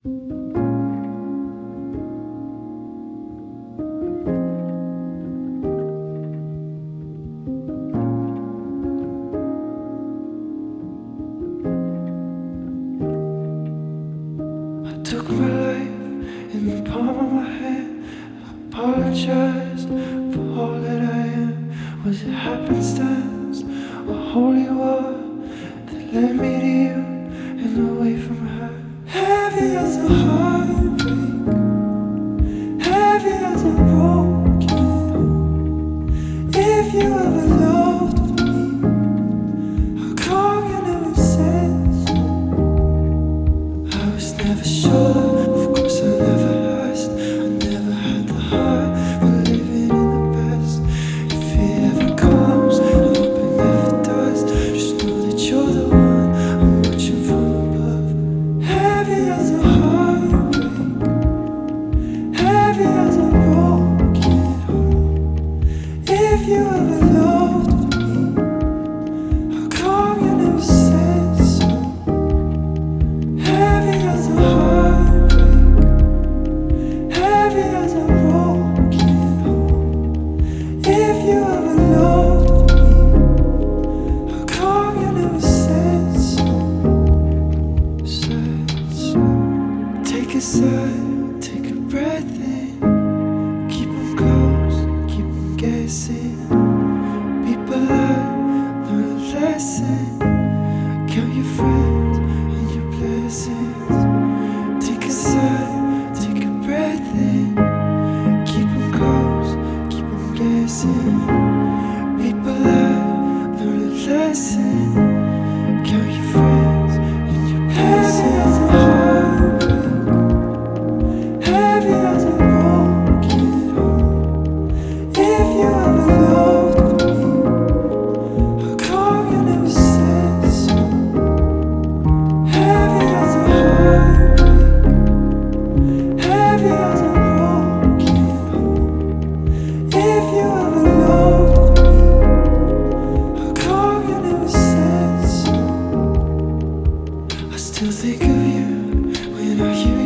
I took my life in the palm of my hand. I apologized for all that I am. Was it happenstance or holy war that led me to you and away from her? Heavy as a heartbreak, heavy as a broken home. If you ever loved me, how come you never said so? I was never sure, of course I never asked. I never had the heart for living in the past. If it ever comes, I hope it never does. Just know that you're the one I'm watching from above. Heavy as a heartbreak, heavy as a broken home. If you ever loved me, how come you never said so? Heavy as a heartbreak, heavy as a broken home. If you ever loved me, how come you never said so? Said so. Take a sigh, take a breath in. Keep 'em close, keep 'em guessing. Be polite, learn a lesson. Count your friends and your blessings. Take a sigh, take a breath in. Keep 'em close, keep 'em guessing. Be polite, learn a lesson. Count your friends and your blessings. Heavy as a broken home. If you ever loved me, how come you never said so? Heavy as a heartbreak, heavy as a broken home. If you ever loved me, how come you never said so? I still think of you when I hear